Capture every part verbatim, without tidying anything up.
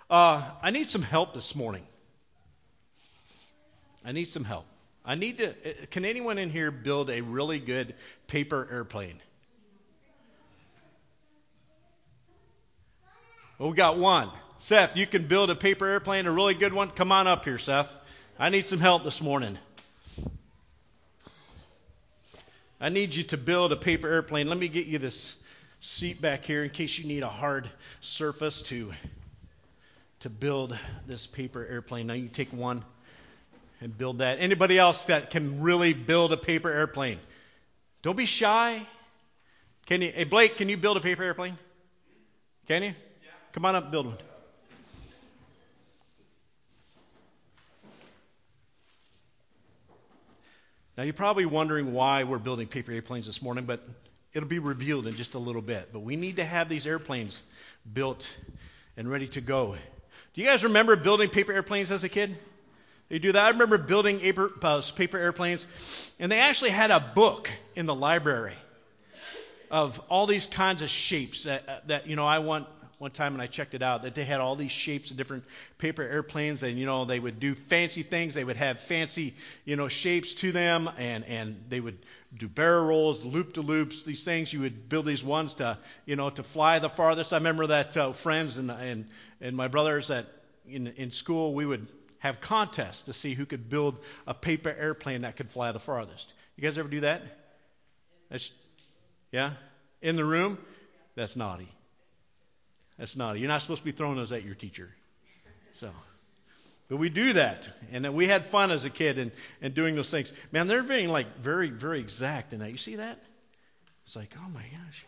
Uh, I need some help this morning. I need some help. I need to. Can anyone in here build a really good paper airplane? Well, we got one. Seth, you can build a paper airplane, a really good one. Come on up here, Seth. I need some help this morning. I need you to build a paper airplane. Let me get you this seat back here in case you need a hard surface to to build this paper airplane. Now you take one and build that. Anybody else that can really build a paper airplane? Don't be shy. Can you? Hey, Blake, can you build a paper airplane? Can you? Yeah. Come on up and build one. Now you're probably wondering why we're building paper airplanes this morning, but it'll be revealed in just a little bit. But we need to have these airplanes built and ready to go. Do you guys remember building paper airplanes as a kid? You do that? I remember building paper, uh, paper airplanes, and they actually had a book in the library of all these kinds of shapes that, that you know, I want one time when I checked it out, that they had all these shapes of different paper airplanes, and, you know, they would do fancy things. They would have fancy, you know, shapes to them, and, and they would do barrel rolls, loop-to-loops, these things. You would build these ones to, you know, to fly the farthest. I remember that uh, friends and, and, and my brothers that in, in school, we would have contests to see who could build a paper airplane that could fly the farthest. You guys ever do that? That's, yeah? In the room? That's naughty. That's naughty. You're not supposed to be throwing those at your teacher. So, but we do that, and we had fun as a kid and and doing those things. Man, they're being like very, very exact in that. You see that? It's like, oh my gosh.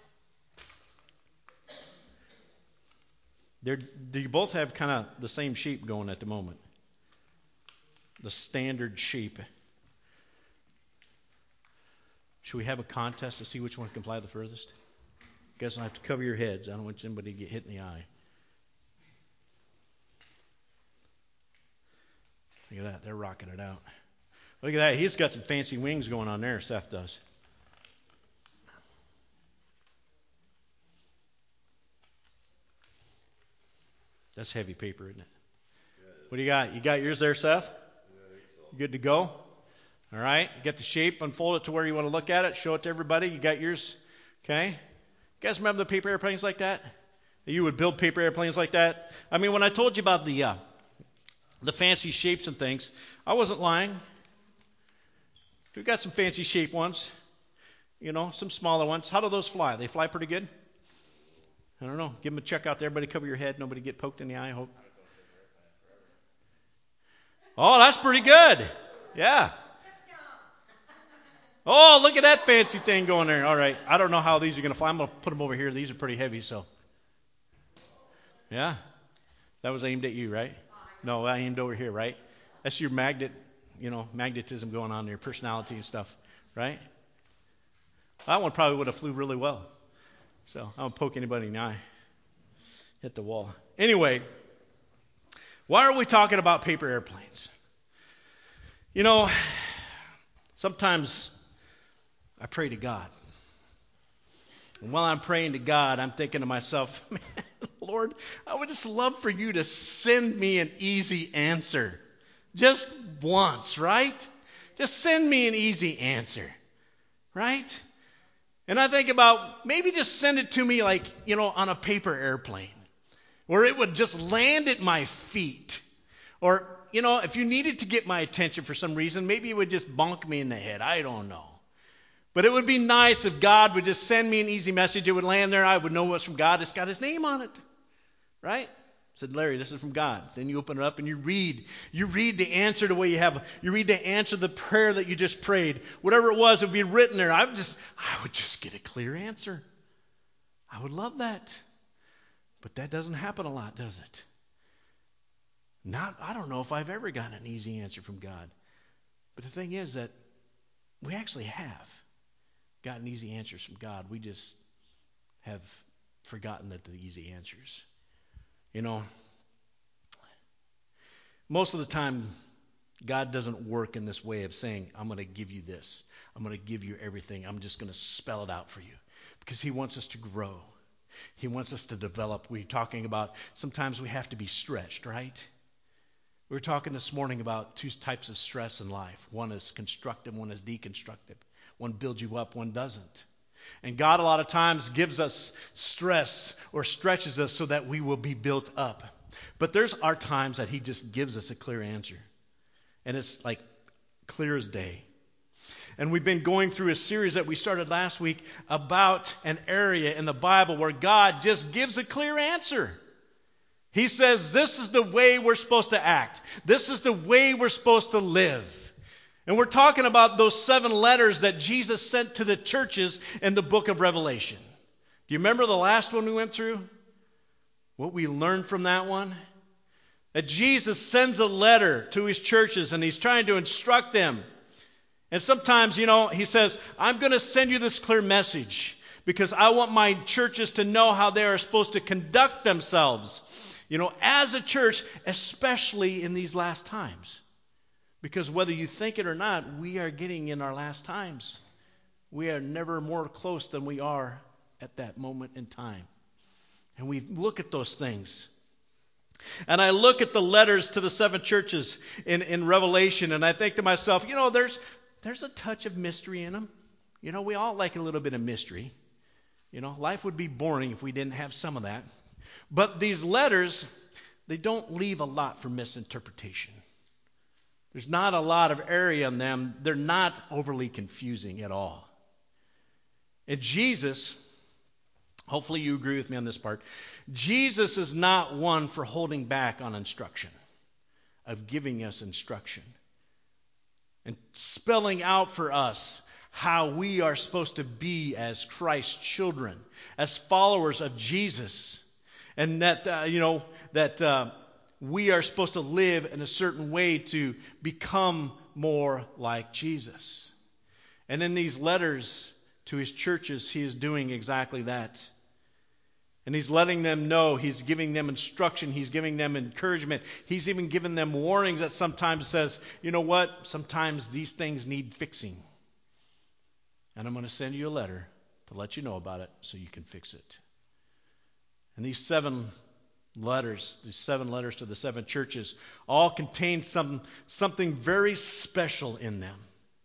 They're, do you both have kind of the same shape going at the moment? The standard shape. Should we have a contest to see which one can fly the furthest? You guys don't have to cover your heads. I don't want somebody to get hit in the eye. Look at that. They're rocking it out. Look at that. He's got some fancy wings going on there, Seth does. That's heavy paper, isn't it? What do you got? You got yours there, Seth? You good to go? All right. You got the shape. Unfold it to where you want to look at it. Show it to everybody. You got yours? Okay. You guys remember the paper airplanes like that? You would build paper airplanes like that? I mean, when I told you about the uh, the fancy shapes and things, I wasn't lying. We've got some fancy shape ones. You know, some smaller ones. How do those fly? They fly pretty good? I don't know. Give them a check out there. Everybody cover your head. Nobody get poked in the eye, I hope. Oh, that's pretty good. Yeah. Oh, look at that fancy thing going there. All right. I don't know how these are going to fly. I'm going to put them over here. These are pretty heavy, so. Yeah. That was aimed at you, right? No, I aimed over here, right? That's your magnet, you know, magnetism going on there, personality and stuff, right? That one probably would have flew really well. So I don't poke anybody in the eye. Hit the wall. Anyway, why are we talking about paper airplanes? You know, sometimes I pray to God. And while I'm praying to God, I'm thinking to myself, man, Lord, I would just love for you to send me an easy answer. Just once, right? Just send me an easy answer, right? And I think about maybe just send it to me like, you know, on a paper airplane where it would just land at my feet. Or, you know, if you needed to get my attention for some reason, maybe it would just bonk me in the head. I don't know. But it would be nice if God would just send me an easy message. It would land there. I would know what's from God. It's got his name on it. Right? I said, Larry, this is from God. Then you open it up and you read. You read the answer the way you have. You read the answer to the prayer that you just prayed. Whatever it was, it would be written there. I would just, I would just get a clear answer. I would love that. But that doesn't happen a lot, does it? Not, I don't know if I've ever gotten an easy answer from God. But the thing is that we actually have gotten easy answers from God. We just have forgotten that the easy answers. You know, most of the time, God doesn't work in this way of saying, I'm going to give you this. I'm going to give you everything. I'm just going to spell it out for you. Because he wants us to grow. He wants us to develop. We're talking about sometimes we have to be stretched, right? We were talking this morning about two types of stress in life. One is constructive, one is deconstructive. One builds you up, one doesn't. And God a lot of times gives us stress or stretches us so that we will be built up. But there's our times that he just gives us a clear answer. And it's like clear as day. And we've been going through a series that we started last week about an area in the Bible where God just gives a clear answer. He says, this is the way we're supposed to act. This is the way we're supposed to live. And we're talking about those seven letters that Jesus sent to the churches in the book of Revelation. Do you remember the last one we went through? What we learned from that one? That Jesus sends a letter to his churches and he's trying to instruct them. And sometimes, you know, he says, I'm going to send you this clear message because I want my churches to know how they are supposed to conduct themselves, you know, as a church, especially in these last times. Because whether you think it or not, we are getting in our last times. We are never more close than we are at that moment in time. And we look at those things. And I look at the letters to the seven churches in, in Revelation, and I think to myself, you know, there's there's a touch of mystery in them. You know, we all like a little bit of mystery. You know, life would be boring if we didn't have some of that. But these letters, they don't leave a lot for misinterpretation. There's not a lot of area in them. They're not overly confusing at all. And Jesus, hopefully you agree with me on this part, Jesus is not one for holding back on instruction, of giving us instruction, and spelling out for us how we are supposed to be as Christ's children, as followers of Jesus, and that, uh, you know, that uh, we are supposed to live in a certain way to become more like Jesus. And in these letters to his churches, he is doing exactly that. And he's letting them know, he's giving them instruction, he's giving them encouragement. He's even giving them warnings that sometimes says, you know what, sometimes these things need fixing. And I'm going to send you a letter to let you know about it so you can fix it. And these seven letters, these seven letters to the seven churches, all contain some, something very special in them.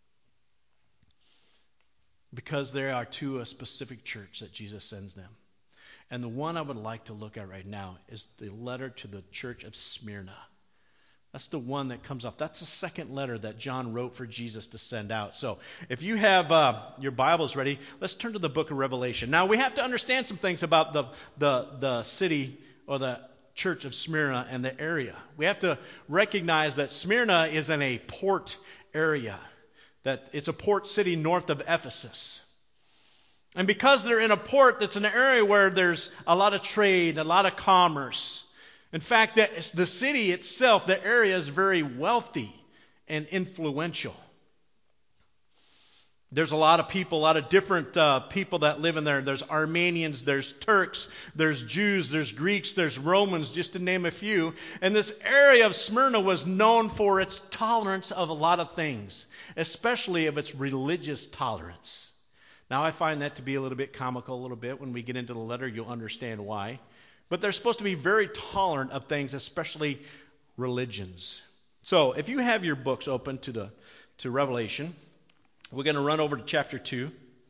Because they are to a specific church that Jesus sends them. And the one I would like to look at right now is the letter to the church of Smyrna. That's the one that comes off. That's the second letter that John wrote for Jesus to send out. So if you have uh, your Bibles ready, let's turn to the book of Revelation. Now we have to understand some things about the, the, the city or the church of Smyrna and the area. We have to recognize that Smyrna is in a port area. That it's a port city north of Ephesus. And because they're in a port, that's an area where there's a lot of trade, a lot of commerce. In fact, that the city itself, the area is very wealthy and influential. There's a lot of people, a lot of different uh, people that live in there. There's Armenians, there's Turks, there's Jews, there's Greeks, there's Romans, just to name a few. And this area of Smyrna was known for its tolerance of a lot of things, especially of its religious tolerance. Now, I find that to be a little bit comical a little bit. When we get into the letter, you'll understand why. But they're supposed to be very tolerant of things, especially religions. So, if you have your books open to the to Revelation, we're going to run over to chapter two.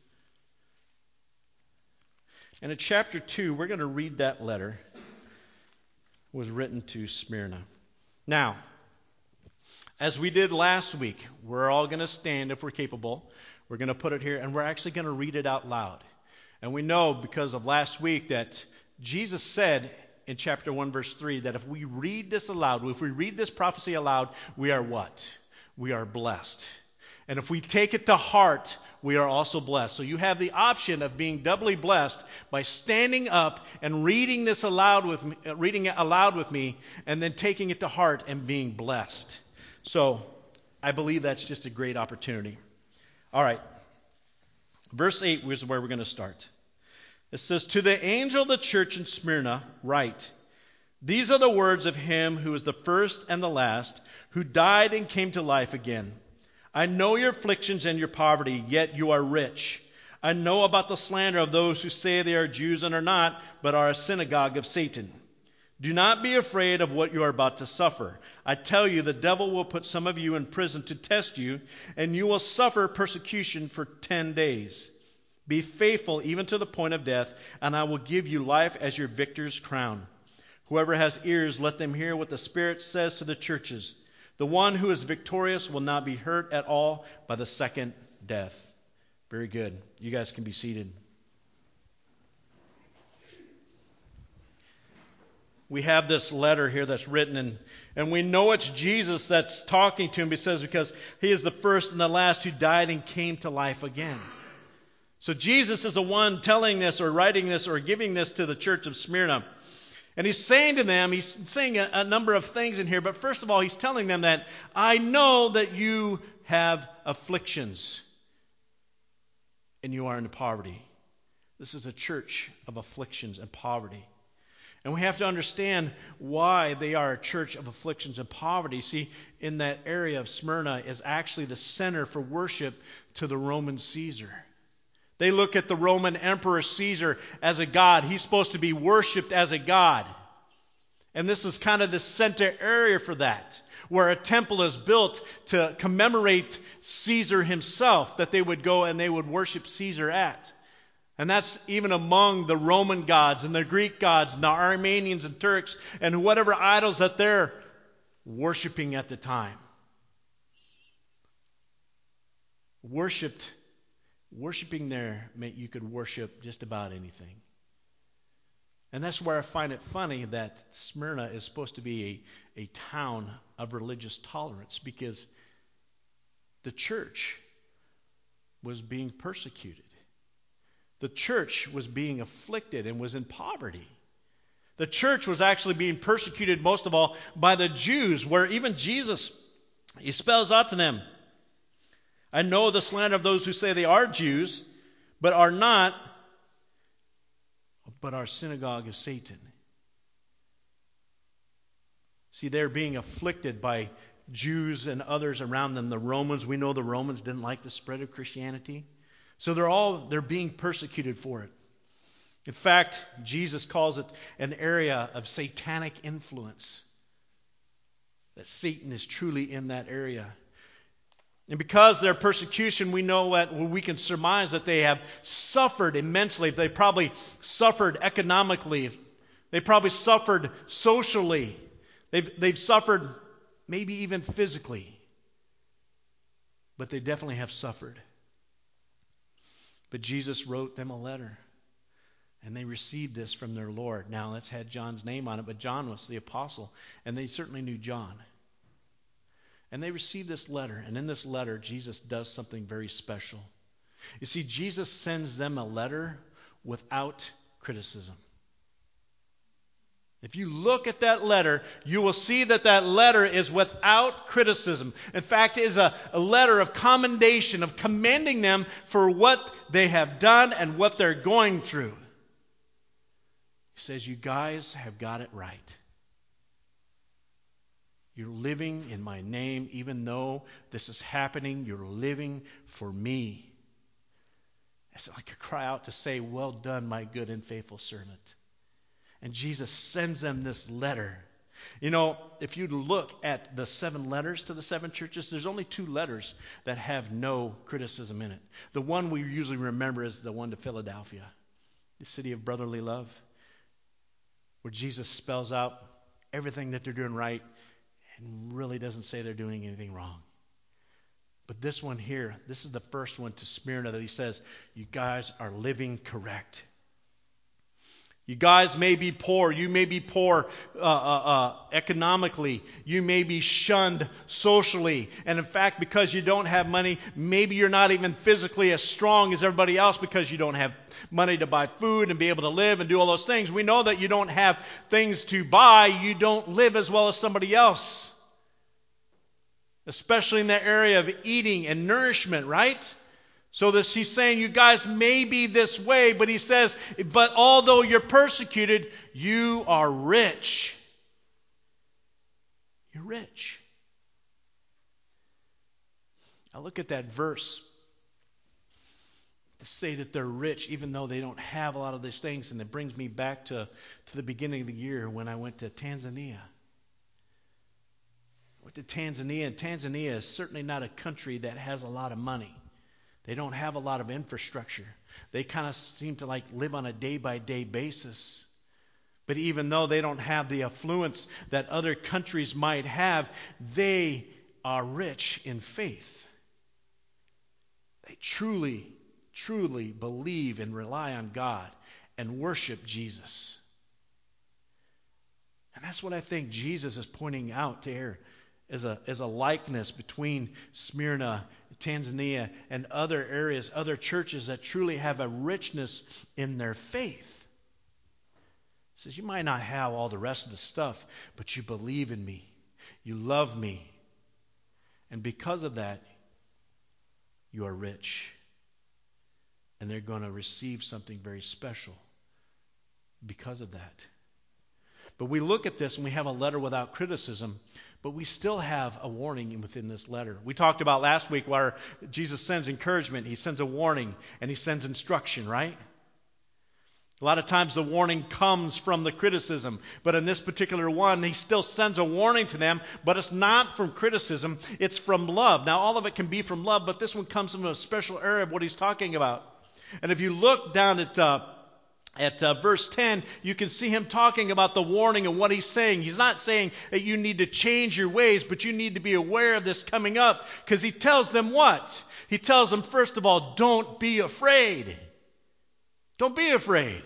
And in chapter two, we're going to read that letter. It was written to Smyrna. Now, as we did last week, we're all going to stand if we're capable. We're going to put it here, and we're actually going to read it out loud. And we know because of last week that Jesus said in chapter one, verse three, that if we read this aloud, if we read this prophecy aloud, we are what? We are blessed. And if we take it to heart, we are also blessed. So you have the option of being doubly blessed by standing up and reading this aloud with me, reading it aloud with me, and then taking it to heart and being blessed. So I believe that's just a great opportunity. All right. Verse eight is where we're going to start. It says, to the angel of the church in Smyrna, write, these are the words of him who is the first and the last, who died and came to life again. I know your afflictions and your poverty, yet you are rich. I know about the slander of those who say they are Jews and are not, but are a synagogue of Satan. Do not be afraid of what you are about to suffer. I tell you, the devil will put some of you in prison to test you, and you will suffer persecution for ten days. Be faithful even to the point of death, and I will give you life as your victor's crown. Whoever has ears, let them hear what the Spirit says to the churches. The one who is victorious will not be hurt at all by the second death. Very good. You guys can be seated. We have this letter here that's written, and, and we know it's Jesus that's talking to him. He says because he is the first and the last who died and came to life again. So Jesus is the one telling this or writing this or giving this to the church of Smyrna. And he's saying to them, he's saying a, a number of things in here, but first of all, he's telling them that I know that you have afflictions and you are in poverty. This is a church of afflictions and poverty. And we have to understand why they are a church of afflictions and poverty. See, in that area of Smyrna is actually the center for worship to the Roman Caesar. They look at the Roman Emperor Caesar as a god. He's supposed to be worshipped as a god. And this is kind of the center area for that, where a temple is built to commemorate Caesar himself, that they would go and they would worship Caesar at. And that's even among the Roman gods and the Greek gods and the Armenians and Turks and whatever idols that they're worshiping at the time. Worshipped, worshiping there meant you could worship just about anything. And that's where I find it funny that Smyrna is supposed to be a, a town of religious tolerance, because the church was being persecuted. The church was being afflicted and was in poverty. The church was actually being persecuted most of all by the Jews, where even Jesus, he spells out to them, I know the slander of those who say they are Jews, but are not, but are synagogue of Satan. See, they're being afflicted by Jews and others around them. The Romans, we know the Romans didn't like the spread of Christianity. So they're all, they're being persecuted for it. In fact, Jesus calls it an area of satanic influence. That Satan is truly in that area. And because of their persecution, we know that well, we can surmise that they have suffered immensely. They probably suffered economically. They probably suffered socially. They've, they've suffered maybe even physically. But they definitely have suffered. But Jesus wrote them a letter. And they received this from their Lord. Now, let's had John's name on it, but John was the apostle. And they certainly knew John. And they received this letter. And in this letter, Jesus does something very special. You see, Jesus sends them a letter without criticism. If you look at that letter, you will see that that letter is without criticism. In fact, it is a, a letter of commendation, of commending them for what they have done and what they're going through. He says, you guys have got it right. You're living in my name, even though this is happening, you're living for me. It's like a cry out to say, well done, my good and faithful servant. And Jesus sends them this letter. You know, if you look at the seven letters to the seven churches, there's only two letters that have no criticism in it. The one we usually remember is the one to Philadelphia, the city of brotherly love, where Jesus spells out everything that they're doing right and really doesn't say they're doing anything wrong. But this one here, this is the first one to Smyrna that he says, you guys are living correct. You guys may be poor. You may be poor uh, uh, uh, economically. You may be shunned socially. And in fact, because you don't have money, maybe you're not even physically as strong as everybody else because you don't have money to buy food and be able to live and do all those things. We know that you don't have things to buy. You don't live as well as somebody else. Especially in the area of eating and nourishment, right? So this, he's saying you guys may be this way, but he says, but although you're persecuted, you are rich. You're rich. I look at that verse. to say that they're rich even though they don't have a lot of these things. And it brings me back to, to the beginning of the year when I went to Tanzania. I went to Tanzania, and Tanzania is certainly not a country that has a lot of money. They don't have a lot of infrastructure. They kind of seem to like live on a day-by-day basis. But even though they don't have the affluence that other countries might have, they are rich in faith. They truly, truly believe and rely on God and worship Jesus. And that's what I think Jesus is pointing out here as a, as a likeness between Smyrna, Tanzania, and other areas, other churches that truly have a richness in their faith. He says, you might not have all the rest of the stuff, but you believe in me. You love me. And because of that, you are rich. And they're going to receive something very special because of that. But we look at this and we have a letter without criticism, but we still have a warning within this letter. We talked about last week where Jesus sends encouragement, he sends a warning, and he sends instruction, right? A lot of times the warning comes from the criticism, but in this particular one, he still sends a warning to them, but it's not from criticism, it's from love. Now, all of it can be from love, but this one comes from a special area of what he's talking about. And if you look down at uh, at uh, verse ten, you can see him talking about the warning and what he's saying. He's not saying that you need to change your ways, but you need to be aware of this coming up, because he tells them what? He tells them, first of all, don't be afraid. Don't be afraid.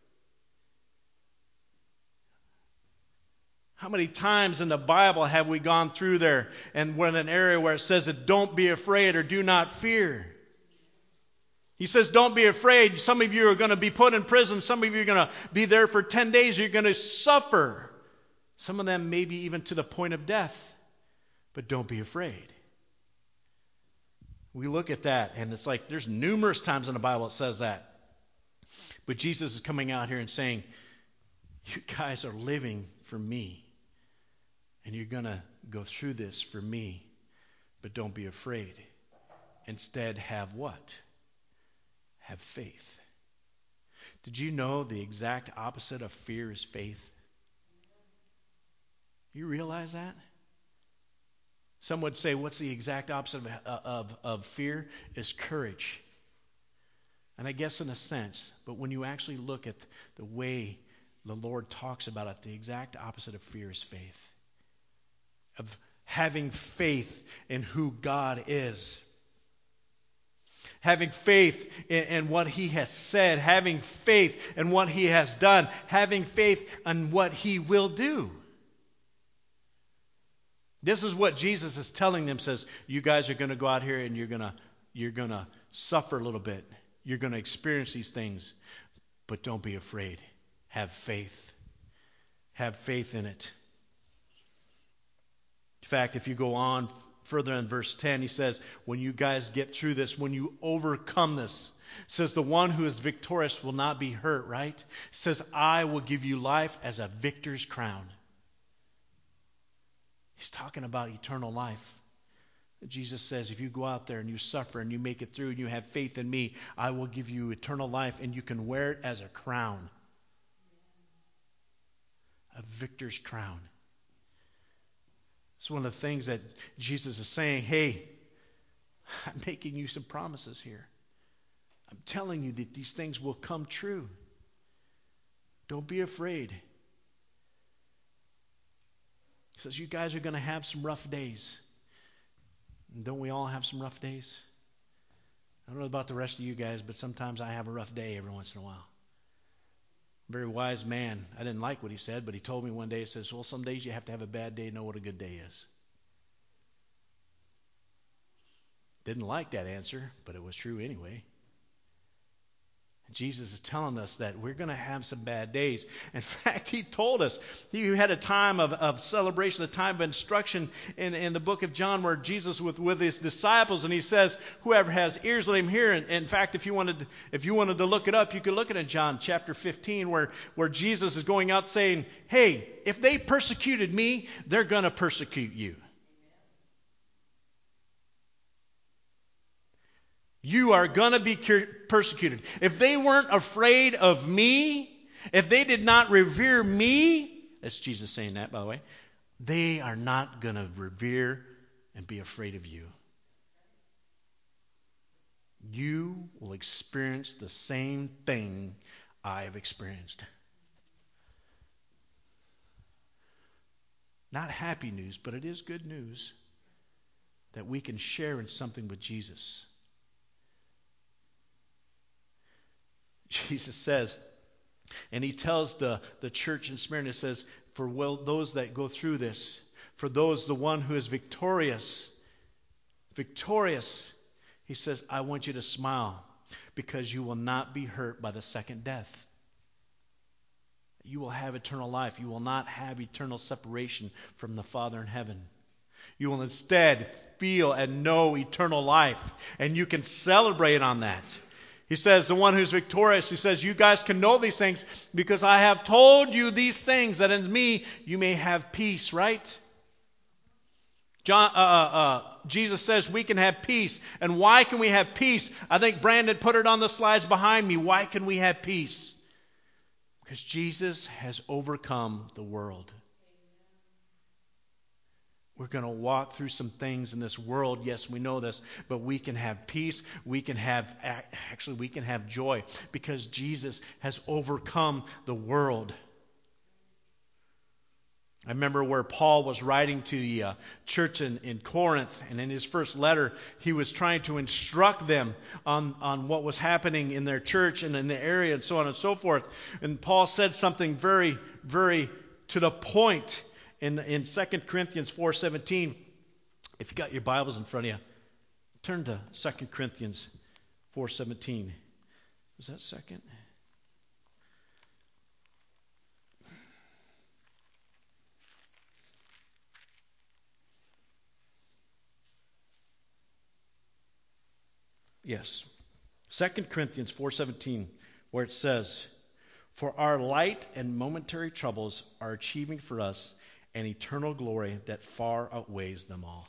How many times in the Bible have we gone through there and we're in an area where it says that don't be afraid or do not fear? He says don't be afraid. Some of you are going to be put in prison. Some of you are going to be there for ten days. You're going to suffer. Some of them maybe even to the point of death. But don't be afraid. We look at that and it's like there's numerous times in the Bible it says that. But Jesus is coming out here and saying, you guys are living for me. And you're going to go through this for me. But don't be afraid. Instead, have what? Have faith. Did you know the exact opposite of fear is faith? You realize that? Some would say, what's the exact opposite of, of, of fear? Is courage. And I guess in a sense, but when you actually look at the way the Lord talks about it, the exact opposite of fear is faith. Of having faith in who God is. Having faith in, in what he has said. Having faith in what he has done. Having faith in what he will do. This is what Jesus is telling them. Says, you guys are going to go out here and you're going to you're going to suffer a little bit. You're going to experience these things. But don't be afraid. Have faith. Have faith in it. In fact, if you go on further in verse ten, he says, when you guys get through this, when you overcome this, says the one who is victorious will not be hurt, right? It says, I will give you life as a victor's crown. He's talking about eternal life. Jesus says, if you go out there and you suffer and you make it through and you have faith in me, I will give you eternal life and you can wear it as a crown. A victor's crown. It's one of the things that Jesus is saying, hey, I'm making you some promises here. I'm telling you that these things will come true. Don't be afraid. He says, you guys are going to have some rough days. And don't we all have some rough days? I don't know about the rest of you guys, but sometimes I have a rough day every once in a while. Very wise man. I didn't like what he said, but he told me one day, he says, well, some days you have to have a bad day to know what a good day is. Didn't like that answer, but it was true anyway. Jesus is telling us that we're going to have some bad days. In fact, he told us. He had a time of, of celebration, a time of instruction in, in the book of John where Jesus was with, with his disciples, and he says, whoever has ears, let him hear. And in fact, if you wanted if you wanted to look it up, you could look at it in John chapter fifteen where, where Jesus is going out saying, hey, if they persecuted me, they're going to persecute you. You are going to be persecuted. If they weren't afraid of me, if they did not revere me, that's Jesus saying that, by the way, they are not going to revere and be afraid of you. You will experience the same thing I have experienced. Not happy news, but it is good news that we can share in something with Jesus. Jesus says, and he tells the, the church in Smyrna, says, for well, those that go through this, for those, the one who is victorious, victorious, he says, I want you to smile because you will not be hurt by the second death. You will have eternal life. You will not have eternal separation from the Father in heaven. You will instead feel and know eternal life, and you can celebrate on that. He says, the one who's victorious, he says, you guys can know these things because I have told you these things, that in me you may have peace, right? John, uh, uh, uh, Jesus says we can have peace. And why can we have peace? I think Brandon put it on the slides behind me. Why can we have peace? Because Jesus has overcome the world. We're going to walk through some things in this world. Yes, we know this, but we can have peace. We can have, actually, we can have joy because Jesus has overcome the world. I remember where Paul was writing to the uh, church in, in Corinth, and in his first letter, he was trying to instruct them on, on what was happening in their church and in the area and so on and so forth. And Paul said something very, very to the point in, in Second Corinthians four seventeen. If you got your Bibles in front of you, turn to Second Corinthians four seventeen. Was that second? Yes. Second Corinthians four seventeen, where it says, for our light and momentary troubles are achieving for us an eternal glory that far outweighs them all.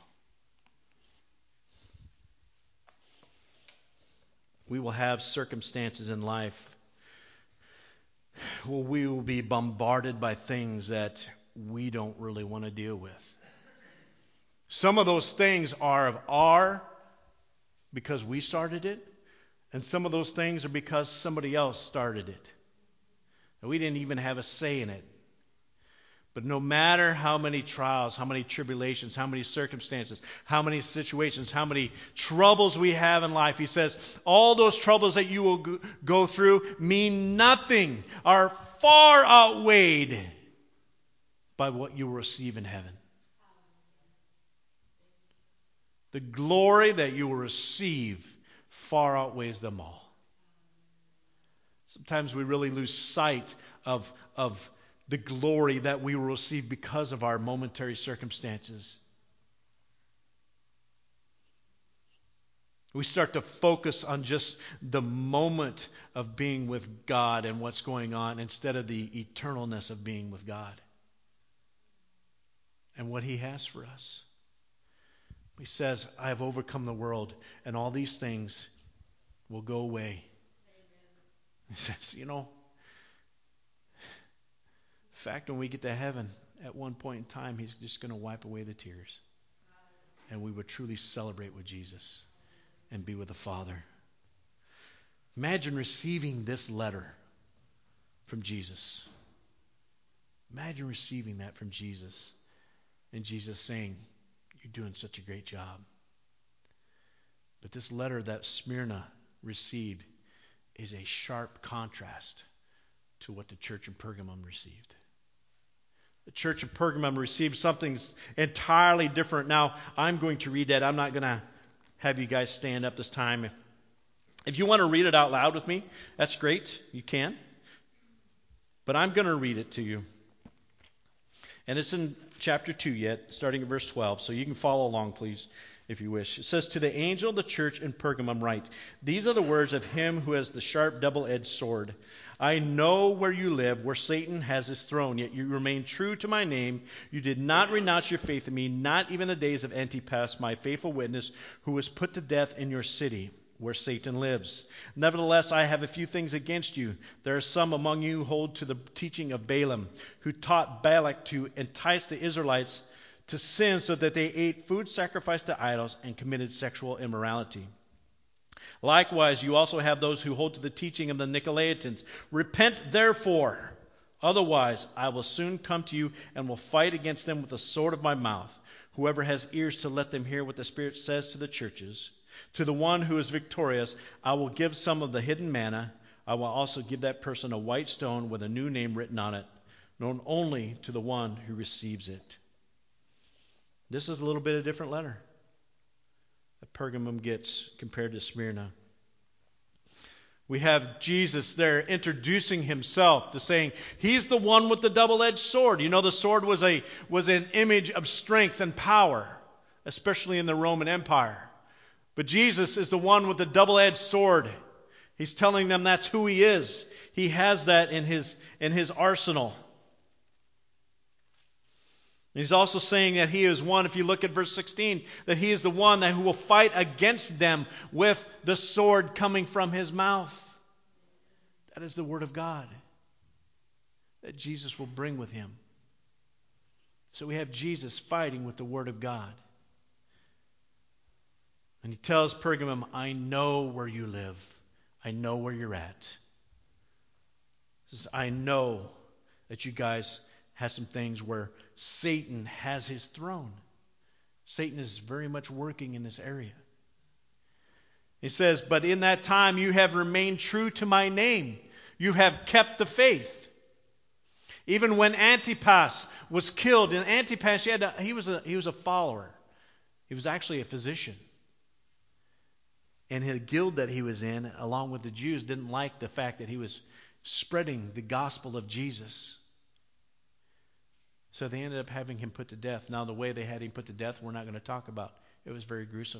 We will have circumstances in life where we will be bombarded by things that we don't really want to deal with. Some of those things are of our because we started it, and some of those things are because somebody else started it. And we didn't even have a say in it. But no matter how many trials, how many tribulations, how many circumstances, how many situations, how many troubles we have in life, he says, all those troubles that you will go through mean nothing, are far outweighed by what you will receive in heaven. The glory that you will receive far outweighs them all. Sometimes we really lose sight of, of the glory that we will receive because of our momentary circumstances. We start to focus on just the moment of being with God and what's going on instead of the eternalness of being with God and what He has for us. He says, I have overcome the world, and all these things will go away. Amen. He says, you know, in fact, when we get to heaven, at one point in time, He's just going to wipe away the tears. And we would truly celebrate with Jesus and be with the Father. Imagine receiving this letter from Jesus. Imagine receiving that from Jesus. And Jesus saying, you're doing such a great job. But this letter that Smyrna received is a sharp contrast to what the church in Pergamum received. The church of Pergamum received something entirely different. Now, I'm going to read that. I'm not going to have you guys stand up this time. If, if you want to read it out loud with me, that's great. You can. But I'm going to read it to you. And it's in chapter two yet, starting at verse twelve. So you can follow along, please, if you wish. It says, to the angel of the church in Pergamum write, these are the words of him who has the sharp double-edged sword. I know where you live, where Satan has his throne, yet you remain true to my name. You did not renounce your faith in me, not even the days of Antipas, my faithful witness, who was put to death in your city. where Satan lives. Nevertheless, I have a few things against you. There are some among you who hold to the teaching of Balaam, who taught Balak to entice the Israelites to sin so that they ate food sacrificed to idols and committed sexual immorality. Likewise, you also have those who hold to the teaching of the Nicolaitans. Repent, therefore, otherwise I will soon come to you and will fight against them with the sword of my mouth. Whoever has ears to let them hear what the Spirit says to the churches. To the one who is victorious, I will give some of the hidden manna. I will also give that person a white stone with a new name written on it, known only to the one who receives it. This is a little bit of a different letter that Pergamum gets compared to Smyrna. We have Jesus there introducing himself to saying he's the one with the double-edged sword. You know, the sword was a was an image of strength and power, especially in the Roman Empire. But Jesus is the one with the double-edged sword. He's telling them that's who he is. He has that in his in his arsenal. He's also saying that he is one, if you look at verse sixteen, that he is the one that who will fight against them with the sword coming from his mouth. That is the word of God that Jesus will bring with him. So we have Jesus fighting with the word of God. And he tells Pergamum, I know where you live. I know where you're at. He says, I know that you guys have some things where Satan has his throne. Satan is very much working in this area. He says, but in that time you have remained true to my name. You have kept the faith. Even when Antipas was killed, and Antipas, he, had a, he, was a, he was a follower. He was actually a physician. And his guild that he was in, along with the Jews, didn't like the fact that he was spreading the gospel of Jesus. So they ended up having him put to death. Now, the way they had him put to death, we're not going to talk about. It was very gruesome.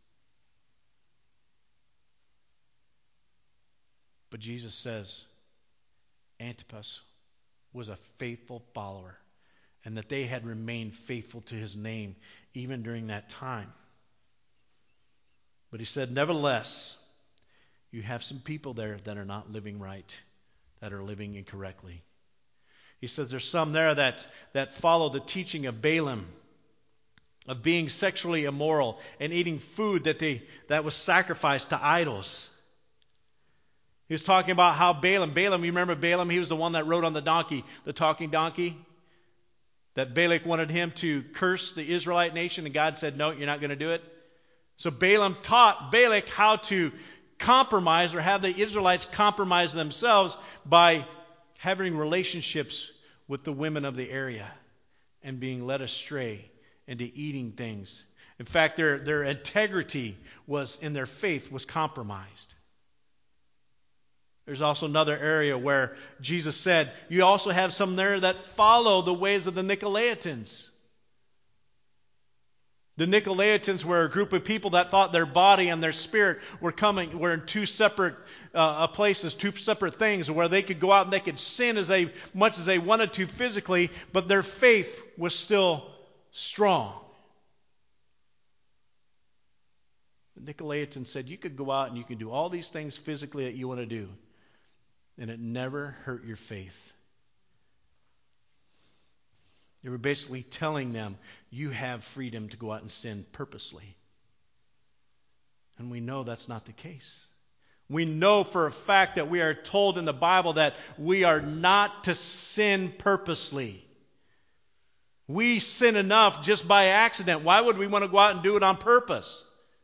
But Jesus says Antipas was a faithful follower, and that they had remained faithful to his name even during that time. But he said, nevertheless, you have some people there that are not living right, that are living incorrectly. He says there's some there that, that follow the teaching of Balaam, of being sexually immoral and eating food that they that was sacrificed to idols. He was talking about how Balaam, Balaam, you remember Balaam? He was the one that rode on the donkey, the talking donkey. That Balak wanted him to curse the Israelite nation, and God said, no, you're not going to do it. So Balaam taught Balak how to compromise or have the Israelites compromise themselves by having relationships with the women of the area and being led astray into eating things. In fact, their, their integrity was in their faith was compromised. There's also another area where Jesus said, you also have some there that follow the ways of the Nicolaitans. The Nicolaitans were a group of people that thought their body and their spirit were coming, were in two separate uh, places, two separate things, where they could go out and they could sin as they much as they wanted to physically, but their faith was still strong. The Nicolaitans said you could go out and you can do all these things physically that you want to do, and it never hurt your faith. They were basically telling them, you have freedom to go out and sin purposely. And we know that's not the case. We know for a fact that we are told in the Bible that we are not to sin purposely. We sin enough just by accident. Why would we want to go out and do it on purpose?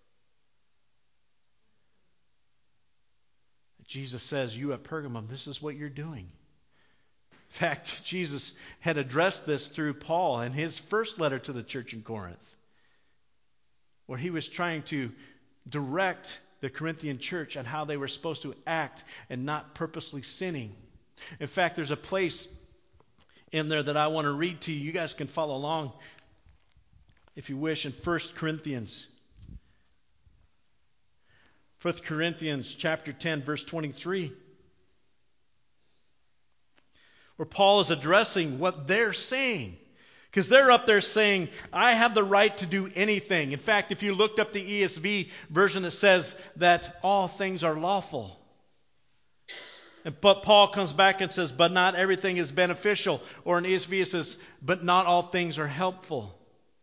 Jesus says, you at Pergamum, this is what you're doing. In fact, Jesus had addressed this through Paul in his first letter to the church in Corinth, where he was trying to direct the Corinthian church on how they were supposed to act and not purposely sinning. In fact, there's a place in there that I want to read to you. You guys can follow along if you wish in First Corinthians. First Corinthians chapter ten, verse twenty-three. Where Paul is addressing what they're saying Because they're up there saying, I have the right to do anything. In fact, if you looked up the E S V version, it says that all things are lawful. And, but Paul comes back and says, but not everything is beneficial. Or in E S V it says, but not all things are helpful.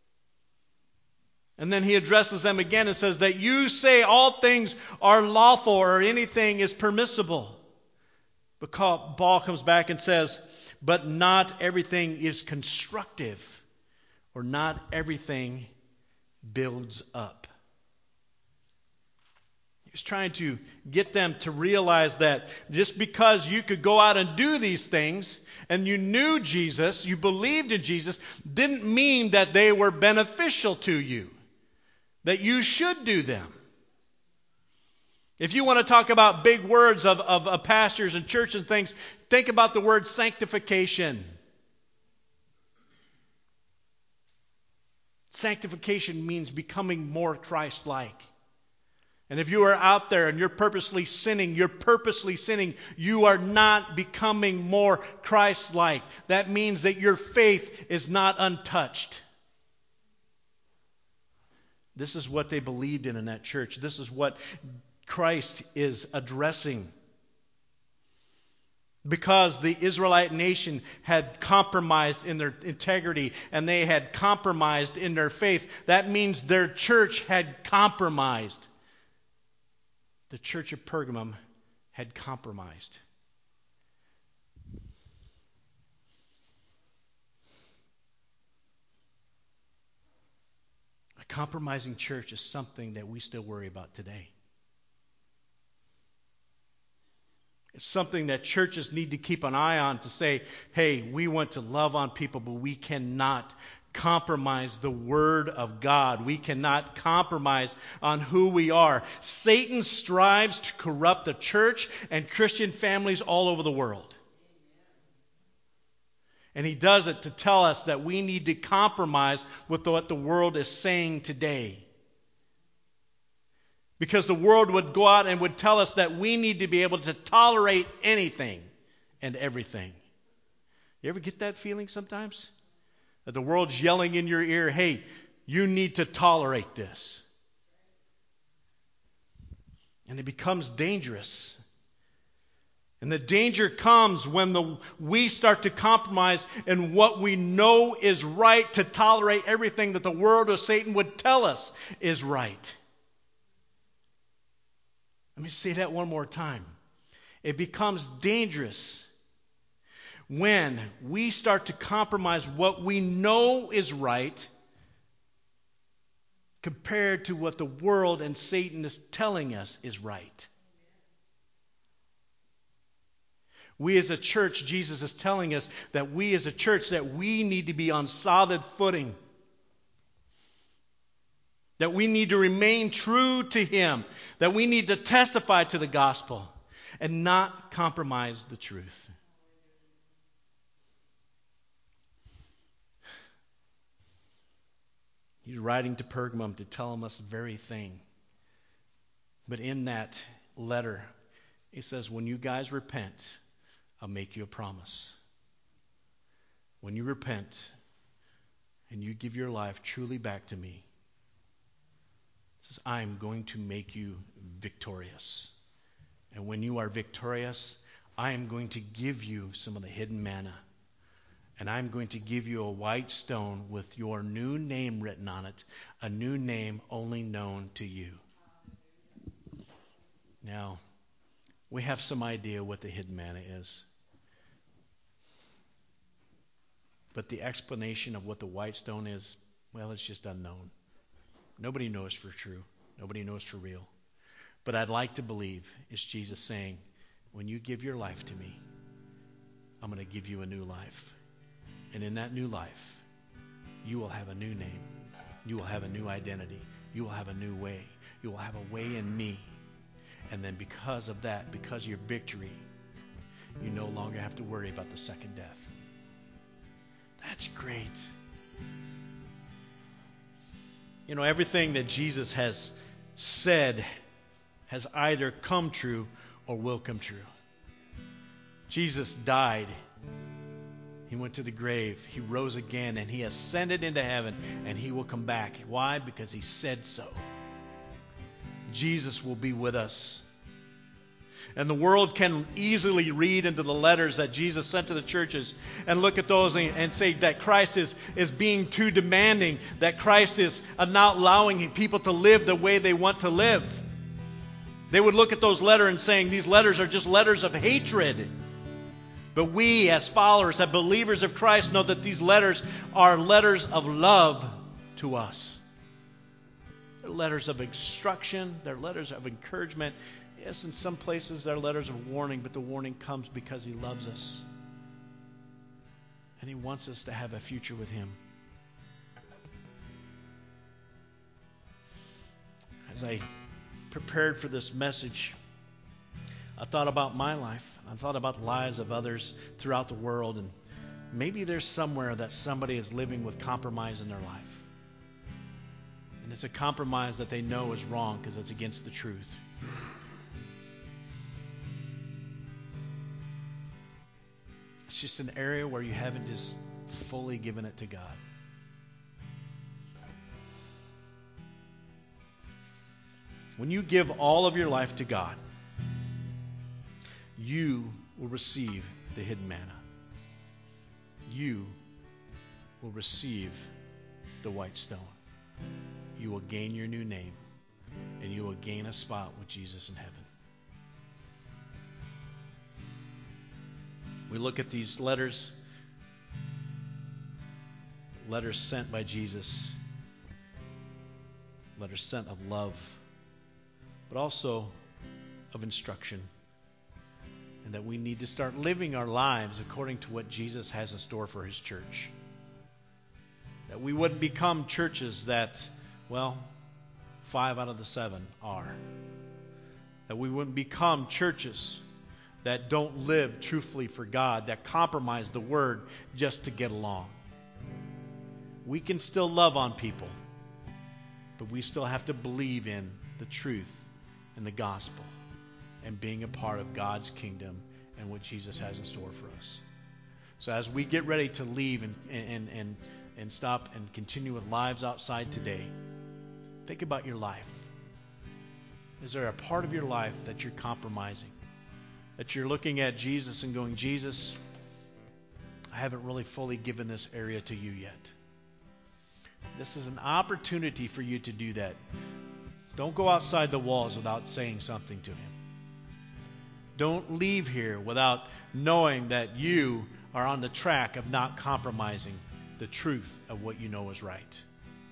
And then he addresses them again and says that you say all things are lawful or anything is permissible. But Paul comes back and says, but not everything is constructive, or not everything builds up. He was trying to get them to realize that just because you could go out and do these things, and you knew Jesus, you believed in Jesus, didn't mean that they were beneficial to you, that you should do them. If you want to talk about big words of, of, of pastors and church and things, think about the word sanctification. Sanctification means becoming more Christ-like. And if you are out there and you're purposely sinning, you're purposely sinning, you are not becoming more Christ-like. That means that your faith is not untouched. This is what they believed in in that church. This is what Christ is addressing. Because the Israelite nation had compromised in their integrity and they had compromised in their faith, that means their church had compromised. The church of Pergamum had compromised. A compromising church is something that we still worry about today. It's something that churches need to keep an eye on to say, hey, we want to love on people, but we cannot compromise the Word of God. We cannot compromise on who we are. Satan strives to corrupt the church and Christian families all over the world. And he does it to tell us that we need to compromise with what the world is saying today. Because the world would go out and would tell us that we need to be able to tolerate anything and everything. You ever get that feeling sometimes? That the world's yelling in your ear, hey, you need to tolerate this. And it becomes dangerous. And the danger comes when the, we start to compromise in what we know is right to tolerate everything that the world or Satan would tell us is right. Let me say that one more time. It becomes dangerous when we start to compromise what we know is right compared to what the world and Satan is telling us is right. We as a church, Jesus is telling us that we as a church, that we need to be on solid footing. That we need to remain true to Him. That we need to testify to the gospel and not compromise the truth. He's writing to Pergamum to tell them this very thing. But in that letter, he says, when you guys repent, I'll make you a promise. When you repent and you give your life truly back to me, says, I'm going to make you victorious. And when you are victorious, I am going to give you some of the hidden manna. And I'm going to give you a white stone with your new name written on it, a new name only known to you. Now, we have some idea what the hidden manna is. But the explanation of what the white stone is, well, it's just unknown. Nobody knows for true. Nobody knows for real. But I'd like to believe it's Jesus saying, when you give your life to me, I'm going to give you a new life. And in that new life, you will have a new name. You will have a new identity. You will have a new way. You will have a way in me. And then because of that, because of your victory, you no longer have to worry about the second death. That's great. You know, everything that Jesus has said has either come true or will come true. Jesus died He went to the grave. He rose again, and he ascended into heaven, and he will come back. Why? Because he said so. Jesus will be with us. And the world can easily read into the letters that Jesus sent to the churches and look at those and, and say that Christ is, is being too demanding, that Christ is not allowing people to live the way they want to live. They would look at those letters and saying these letters are just letters of hatred. But we as followers, as believers of Christ, know that these letters are letters of love to us. They're letters of instruction. They're letters of encouragement. Yes, in some places they're letters of warning, but the warning comes because he loves us. And he wants us to have a future with him. As I prepared for this message, I thought about my life. I thought about the lives of others throughout the world, and maybe there's somewhere that somebody is living with compromise in their life. And it's a compromise that they know is wrong because it's against the truth. It's just an area where you haven't just fully given it to God. When you give all of your life to God, you will receive the hidden manna. You will receive the white stone. You will gain your new name, and you will gain a spot with Jesus in heaven. We look at these letters, letters sent by Jesus, letters sent of love, but also of instruction. And that we need to start living our lives according to what Jesus has in store for his church. That we wouldn't become churches that, well, five out of the seven are. That we wouldn't become churches that don't live truthfully for God, that compromise the word just to get along. We can still love on people, but we still have to believe in the truth and the gospel and being a part of God's kingdom and what Jesus has in store for us. So as we get ready to leave and, and, and, and stop and continue with lives outside today, think about your life. Is there a part of your life that you're compromising? That you're looking at Jesus and going, Jesus, I haven't really fully given this area to you yet. This is an opportunity for you to do that. Don't go outside the walls without saying something to him. Don't leave here without knowing that you are on the track of not compromising the truth of what you know is right.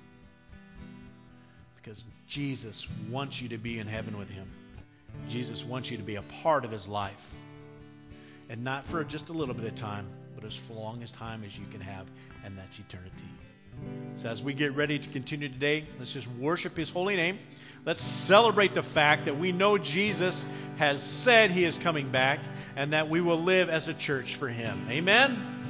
Because Jesus wants you to be in heaven with him. Jesus wants you to be a part of his life. And not for just a little bit of time, but as long as time as you can have, and that's eternity. So as we get ready to continue today, let's just worship his holy name. Let's celebrate the fact that we know Jesus has said he is coming back and that we will live as a church for him. Amen?